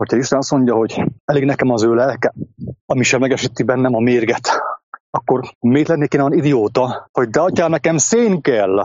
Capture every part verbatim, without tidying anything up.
hogyha Isten azt mondja, hogy elég nekem az ő lelke, ami semlegesíti bennem a mérget, akkor miért lennék én olyan idióta, hogy de atyám, nekem szén kell?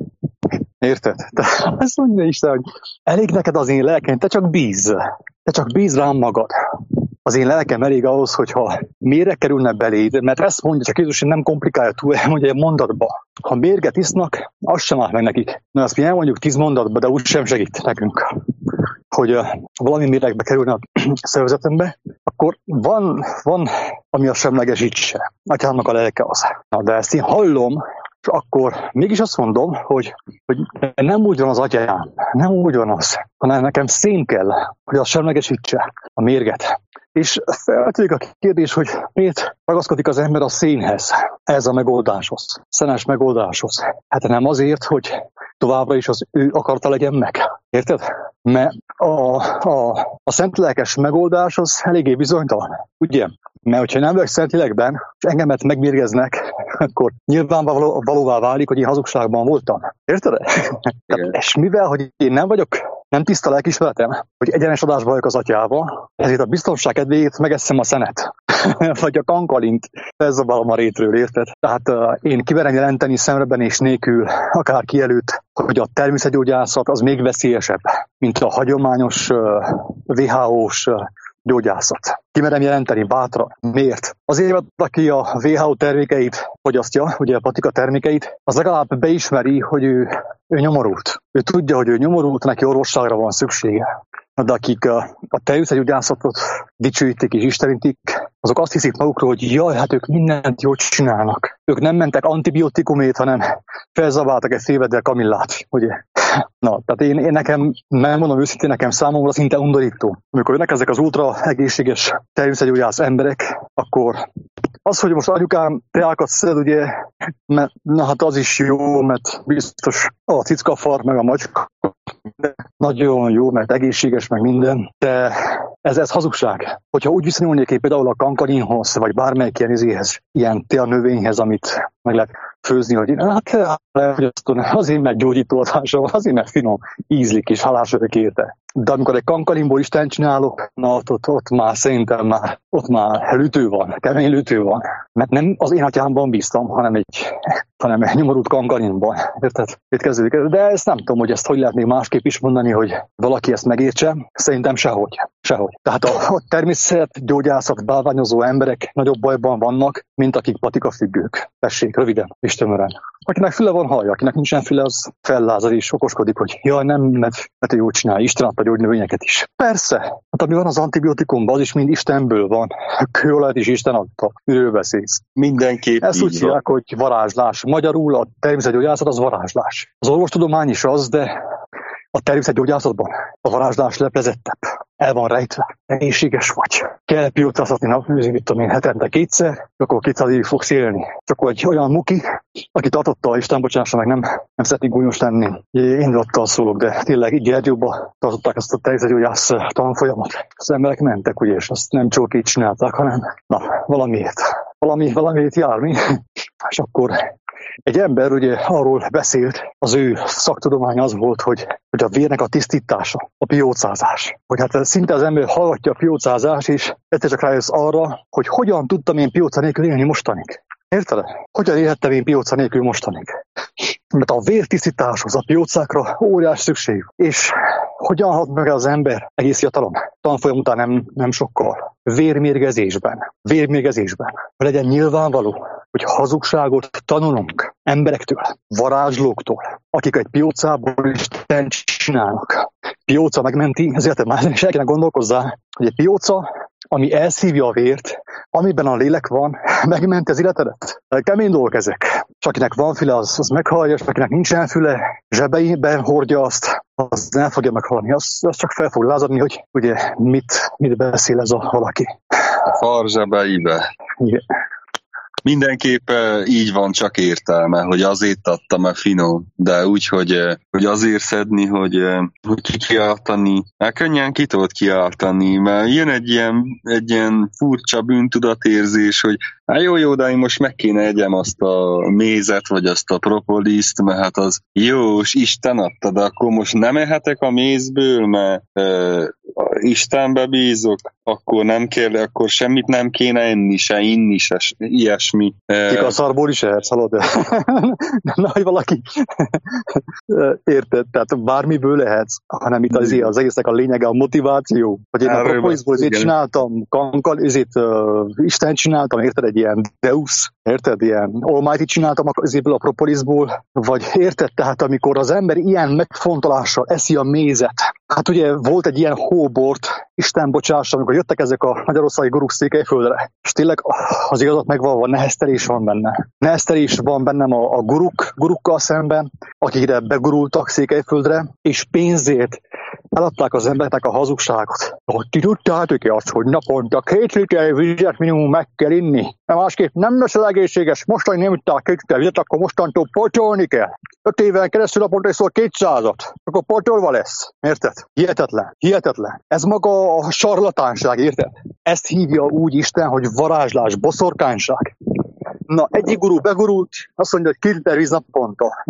Érted? De azt mondja Isten, hogy elég neked az én lelkem, te csak bízz. Te csak bízz rám magad. Az én lelkem elég ahhoz, hogyha méreg kerülne beléd, mert ezt mondja, csak Jézus nem komplikálja túl, elmondja egy mondatba. Ha mérget isznak, az sem áll meg nekik. Na azt mi elmondjuk tíz mondatba, de úgy sem segít nekünk, hogy uh, valami méregbe kerülne a szervezetembe, akkor van, van ami a semlegesítse. Atyámnak a lelke az. Na, de ezt én hallom, és akkor mégis azt mondom, hogy, hogy nem úgy van az atyám, nem úgy van az, hanem nekem szén kell, hogy az semlegesítse a mérget. És feltűnik a kérdés, hogy miért ragaszkodik az ember a szénhez, ez a megoldáshoz, szenes megoldáshoz. Hát nem azért, hogy továbbra is az ő akarata legyen meg. Érted? Mert a, a, a szentlélekes megoldás az eléggé bizonytalan. Ugye? Mert hogyha nem vagyok szentlélekben, és engemet megmérgeznek, akkor nyilvánvalóvá válik, hogy én hazugságban voltam. Érted? És mivel, hogy én nem vagyok, nem tiszta lelkiismeretem, hogy egyenes adásban vagyok az atyával, ezért a biztonság kedvéért megeszem a szenet. Vagy a kankalint felzabálom a rétről, érted? Tehát uh, én kimerem jelenteni szemrebenés nélkül, akárki előtt, hogy a természetgyógyászat az még veszélyesebb, mint a hagyományos uh, vé há ó-s uh, gyógyászat. Kimerem jelenteni bátran. Miért? Azért, mert aki a vé há ó termékeit fogyasztja, ugye a patika termékeit, az legalább beismeri, hogy ő, ő nyomorult. Ő tudja, hogy ő nyomorult, neki orvosságra van szüksége. De akik a, a természetgyógyászatot dicsőítik és istenítik, azok azt hiszik magukról, hogy jaj, hát ők mindent jól csinálnak. Ők nem mentek antibiotikumét, hanem felzabáltak egy széveddel kamillát, ugye? Na, tehát én, én nekem, nem mondom őszintén, nekem számomra szinte undorító. Amikor jönnek ezek az ultra egészséges természetgyógyász emberek, akkor az, hogy most anyukám teákat szed, ugye, mert, na hát az is jó, mert biztos a cickafar, meg a macska, nagyon jó, mert egészséges, meg minden, de ez, ez hazugság. Hogyha úgy viszonyulnék én például a kankalinhoz, vagy bármelyik ilyen izéhez, ilyen teanövényhez, amit meg lehet főzni, hogy hát azért meg gyógyító hatása van, azért meg finom, ízlik és hálás vagyok érte. De amikor egy kankalinból Isten csinálok, na ott, ott, ott már szerintem már, ott már lütő van, kemény lütő van. Mert nem az én atyámban bíztam, hanem egy, hanem egy nyomorult kankalinban. Érted? Itt kezdődik. De ezt nem tudom, hogy ezt hogy lehet még másképp is mondani, hogy valaki ezt megértse. Szerintem sehogy. Sehogy. Tehát a, a természetgyógyászat bálványozó emberek nagyobb bajban vannak, mint akik patikafüggők. Tessék, röviden és tömören. Akinek füle van, hallja, akinek nincsen füle, az fellázad és okoskodik, hogy jaj, nem, mert, mert jó csinál, Isten adta gyógynövényeket is. Persze, hát ami van az antibiotikumban, az is mind Istenből van. Kőolajat is Isten adta. Miről beszélsz? Mindenképp. Ezt úgy hívják, hogy varázslás. Magyarul a természetgyógyászat az varázslás. Az orvostudomány is az, de a természetgyógyászatban a varázslás leplezettebb. El van rejtve. Egészséges vagy. Kell piócáztatni nap, mit tudom én, hetente kétszer, akkor kétszáz évig fogsz élni. Csak egy olyan muki, aki tartotta, Isten bocsássa meg, nem, nem szeretnék gúnyos lenni. Indulattal szólok, de tényleg így Gyergyóba tartották ezt a természetgyógyász tanfolyamat. Az emberek mentek, ugye, és azt nem csak így csinálták, hanem na, valamiért. Valami, valamiért jár, mi? És akkor egy ember ugye arról beszélt, az ő szaktudománya az volt, hogy, hogy a vérnek a tisztítása, a piócázás. Hogy hát szinte az ember hallgatja a piócázást, és egyszer csak rájössz arra, hogy hogyan tudtam én pióca nélkül élni mostanig. Érted? Hogyan élhettem én pióca nélkül mostanig? Mert a vértisztításhoz, a piócákra óriás szükség. És hogyan hat meg az ember egész fiatalon? Tanfolyam után nem, nem sokkal. Vérmérgezésben. Vérmérgezésben. Legyen nyilvánvaló, hogy hazugságot tanulunk emberektől, varázslóktól, akik egy piócából is csinálnak. Pióca megmenti, ezért már senki nem gondolkozzá, hogy egy pióca, ami elszívja a vért, amiben a lélek van, megmenti az életedet. Kemény dolgok ezek. És akinek van füle, az, az meghallja, és akinek nincsen füle, zsebeiben hordja azt, az nem fogja meghalni. Az, az csak fel fog lázadni, hogy ugye mit, mit beszél ez a valaki. A far zsebeibe. Igen. Mindenképp így van, csak értelme, hogy azért adtam a finom, de úgy, hogy, hogy azért szedni, hogy, hogy ki kiáltani. Hát könnyen ki tudod kiáltani, mert jön egy ilyen, egy ilyen furcsa bűntudatérzés, hogy Hát jó, jó, de én most meg kéne egyem azt a mézet, vagy azt a propoliszt, mert hát az jós, Isten adta, de akkor most nem ehetek a mézből, mert uh, Istenbe bízok, akkor nem kell, akkor semmit nem kéne enni, se inni, se ilyesmi. Csak a szarból is ehetsz, hallod? Nem, hogy valaki érted, tehát bármiből lehetsz, hanem itt az, az egésznek a lényege a motiváció, hogy én a propolisból ezért csináltam, kankal, ezért uh, Isten csináltam, érted, egy ilyen Deus, érted, ilyen Almighty csináltam ezért a propolisból, vagy érted, tehát amikor az ember ilyen megfontolással eszi a mézet, hát ugye volt egy ilyen hóbort, Isten bocsássa, amikor jöttek ezek a magyarországi guruk Székelyföldre, és tényleg az igazat megvalva, neheztelés van benne. Neheztelés van bennem a, a guruk, gurukkal szemben, akik ide begurultak Székelyföldre, és pénzért eladták az embereknek a hazugságot. Hogy ti tudtátok-e azt, hogy naponta két liter vizet minimum meg kell inni? De másképp nem lesz az egészséges. Mostani nem ittál két liter vizet, akkor mostantól potolni kell. Öt éven keresztül naponta iszol kétszázat. Akkor potolva lesz. Érted? Hihetetlen. Hihetetlen. Ez maga a sarlatánság, érted? Ezt hívja úgy Isten, hogy varázslás, boszorkányság. Na, egyik gurú begurult, azt mondja, hogy két liter víz naponta.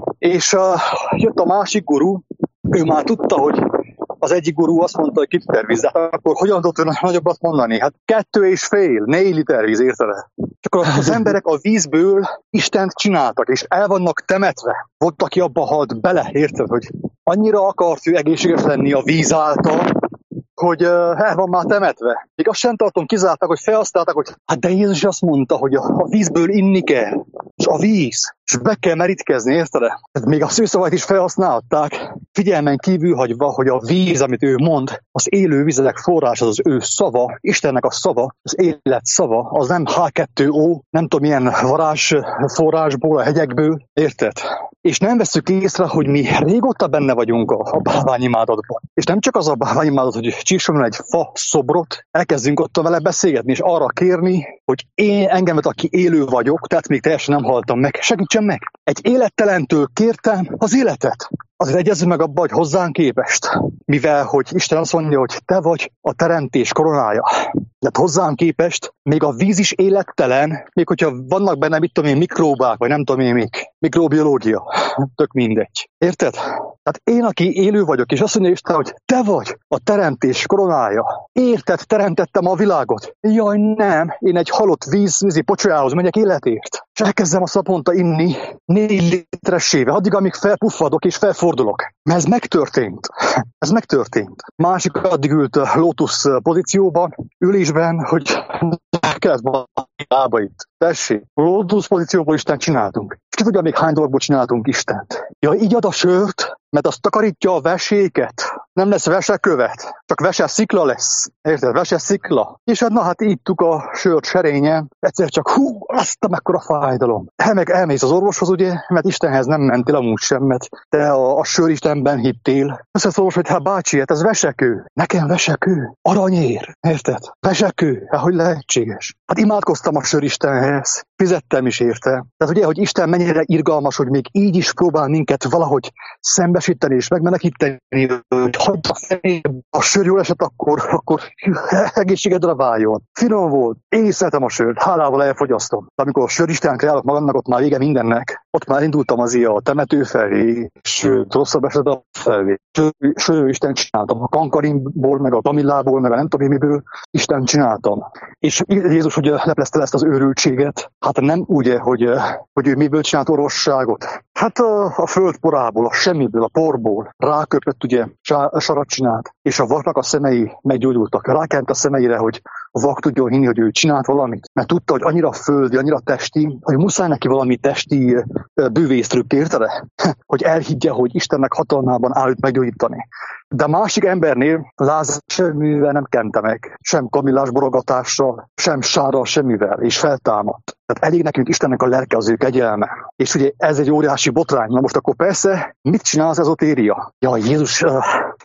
És uh, jött a másik gurú, ő már tudta, hogy az egyik gurú azt mondta, hogy két liter víz, de akkor hogyan tudott ő nagyobbat mondani? Hát kettő és fél, négy liter víz, érted? Csak az emberek a vízből Istent csináltak, és el vannak temetve. Volt, aki abba halt bele, érted? Hogy annyira akart ő egészséges lenni a víz által, hogy uh, el van már temetve. Még azt sem tartom, kizárták, hogy felhasználták, hogy hát de Jézus azt mondta, hogy a, a vízből inni kell. És a víz, és be kell merítkezni, érted? Tehát még a szőszavait is felhasználták, figyelmen kívül hagyva, hogy a víz, amit ő mond, az élő vizek forrás, az az ő szava, Istennek a szava, az élet szava, az nem há kettő ó, nem tudom milyen varázs forrásból, a hegyekből, érted? És nem veszük észre, hogy mi régóta benne vagyunk a, a bálványimádatban. És nem csak az a bálványimádat, hogy csípson egy fa szobrot, elkezdünk ott vele beszélgetni, és arra kérni, hogy én engemet, aki élő vagyok, tehát még teljesen nem haltam meg, segítsen meg. Egy élettelentől kértem az életet. Azért egyezzünk meg abba, hogy hozzánk képest. Mivel, hogy Isten azt mondja, hogy te vagy a teremtés koronája. De hozzánk képest még a víz is élettelen, még hogyha vannak benne, mit tudom én, mikróbák, vagy nem tudom én még, mikrobiológia. Tök mindegy. Érted? Tehát én, aki élő vagyok, és azt mondja Isten, hogy te vagy a teremtés koronája. Érted? Teremtettem a világot. Jaj, nem. Én egy halott víz, vízi pocsolyához megyek életért. És elkezdem azt naponta inni négy literesével, addig, amíg felpuffadok és felfordulok. Mert ez megtörtént. Ez megtörtént. Másik addig ült a Lotus pozícióban, ülésben, hogy kellett valami lábait. Tessék, Lotus pozícióból Isten csináltunk. És ki tudja még hány dologból csináltunk Istent. Ja, így ad a sört, mert azt takarítja a veséket. Nem lesz vesekövet, csak veses szikla lesz. Érted? Veses szikla. És hát na hát ittuk a sört serényen. Egyszer csak hú, azt a mekkora fájdalom. Elmeg elmész az orvoshoz, ugye, mert Istenhez nem mentél amúgy sem, mert te a, a sör Istenben hittél. Azt az orvos, hogy hát bácsi, hát ez vesekő. Nekem vesekő. Aranyér. Érted? Vesekő. Hát hogy lehetséges? Hát imádkoztam a sör Istenhez. Fizettem is érte. Tehát ugye, hogy Isten mennyire irgalmas, hogy még így is próbál minket valahogy szembesíteni és megmenekíteni, hogy hagyd a fenébe, a sör jól esett, akkor, akkor egészségedre váljon. Finom volt. Én is szeretem a sört, hálával elfogyasztom. De amikor a söristánk reálok magamnak, ott már vége mindennek. Ott már indultam az ilyen a temető felé, sőt, rosszabb eset a felé. Sőt, Isten csináltam. A kankarimból, meg a tamillából, meg a nem tudom miből Isten csináltam. És Jézus ugye leplezte ezt az őrültséget. Hát nem úgy, hogy, hogy ő miből csinált orvosságot. Hát a, a föld porából, a semmiből, a porból ráköpött, ugye, sarat csinált, és a vaknak a szemei meggyógyultak. Rákent a szemeire, hogy a vak tudjon hinni, hogy ő csinált valamit. Mert tudta, hogy annyira földi, annyira testi, hogy muszáj neki valami testi bűvésztrükk, érted? Hogy elhiggye, hogy Istennek hatalmában áll őt meggyógyítani. De másik embernél Lázár semmivel nem kente meg, sem kamillás borogatással, sem sárral, semmivel, és feltámadt. Tehát elég nekünk Istennek a lelke, az ő kegyelme. És ugye ez egy óriási botrány. Na most akkor persze, mit csinál az ezotéria? Ja, Jézus uh,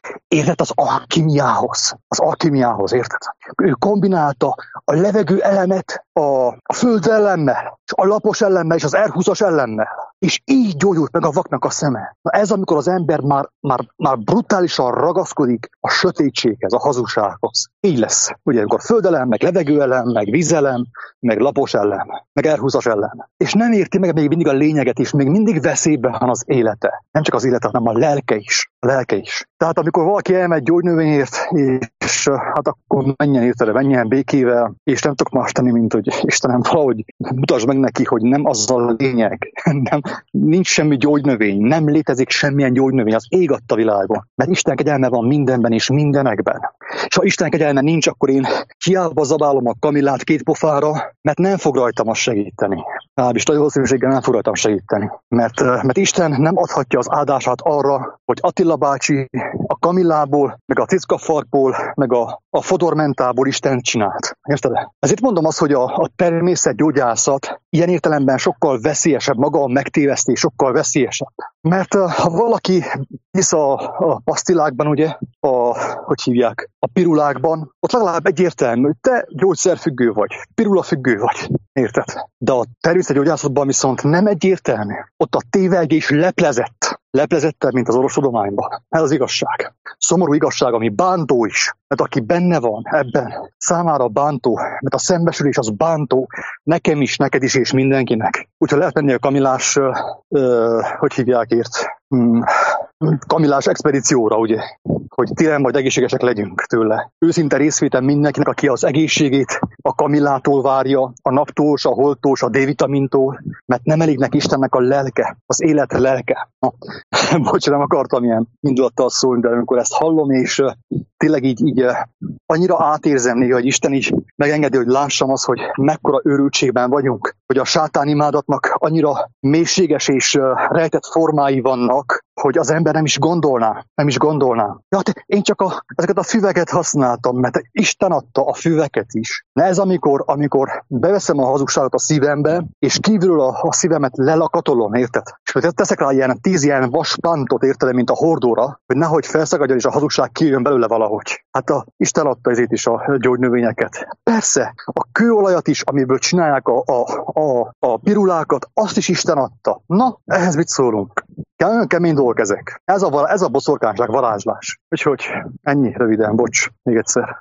Érted az alkimiához? Az alkimiához, érted? Ő kombinálta a levegő elemet a, a föld elemmel, és a lapos elemmel, és az er húszas elemmel. És így gyógyult meg a vaknak a szeme. Na ez, amikor az ember már, már, már brutálisan ragaszkodik a sötétséghez, a hazugsághoz. Így lesz. Ugye, amikor földelem, meg levegőelem, meg vízelem, meg lapos elem, meg er húszas elem. És nem érti meg még mindig a lényeget is, még mindig veszélyben van az élete. Nem csak az élete, hanem a lelke is. A lelke is. Tehát amikor valaki elmegy gyógynövényért, és hát akkor menjen értele, menjen békével, és nem tudok más tenni, mint hogy Istenem, valahogy mutasd meg neki, hogy nem az a lényeg. Nem, nincs semmi gyógynövény, nem létezik semmilyen gyógynövény, az ég adta világon. Mert Isten kegyelme van mindenben és mindenekben. És ha Isten kegyelme nincs, akkor én hiába zabálom a kamillát két pofára, mert nem fog rajtam azt segíteni. Legalábbis nagy valószínűséggel nem fog rajtam segíteni. Mert, mert Isten nem adhatja az áldását arra, hogy Attila bácsi a kamillából, meg a cickafalkból, meg a, a fodormentából Isten csinált. Érted? Ezért mondom azt, hogy a, a természetgyógyászat ilyen értelemben sokkal veszélyesebb, maga a megtévesztés sokkal veszélyesebb. Mert ha valaki hisz a, a pasztilákban, ugye, a, hogy hívják, a pirulákban, ott legalább egyértelmű, hogy te gyógyszerfüggő vagy, pirulafüggő vagy, érted? De a természetgyógyászatban viszont nem egyértelmű. Ott a tévelgés leplezett. Leplezettebb, mint az orvostudományban. Ez az igazság. Szomorú igazság, ami bántó is. Mert aki benne van ebben, számára bántó, mert a szembesülés az bántó, nekem is, neked is, és mindenkinek. Úgyhogy lehet menni a kamillás, ö, hogy hívják ért, hmm, kamillás expedícióra, ugye, hogy tényleg majd egészségesek legyünk tőle. Őszinte részvétel mindenkinek, aki az egészségét a kamillától várja, a naptól, a holtól, a D-vitamintól, mert nem elég neki Istennek a lelke, az élet lelke. Na, bocs, nem akartam ilyen indulattal szólni, de amikor ezt hallom, és uh, tényleg így, így uh, annyira átérzem néha, hogy Isten így megengedi, hogy lássam azt, hogy mekkora őrültségben vagyunk, hogy a sátán imádatnak annyira mélységes és uh, rejtett formái vannak, hogy az ember nem is gondolná, nem is gondolná. Ja, hát én csak a, ezeket a füveket használtam, mert Isten adta a füveket is. De ez amikor, amikor beveszem a hazugságot a szívembe, és kívülről a, a szívemet lelakatolom, érted? És teszek rá ilyen tíz ilyen vaspántot, érted, mint a hordóra, hogy nehogy felszagadjon, és a hazugság kijön belőle valahogy. Hát a Isten adta ezért is a gyógynövényeket. Persze, a kőolajat is, amiből csinálják a, a, a, a pirulákat, azt is Isten adta. Na, ehhez mit szólunk? Nagyon kemény dolgok ezek. Ez a, ez a boszorkányság, varázslás. Úgyhogy ennyi röviden, bocs, még egyszer.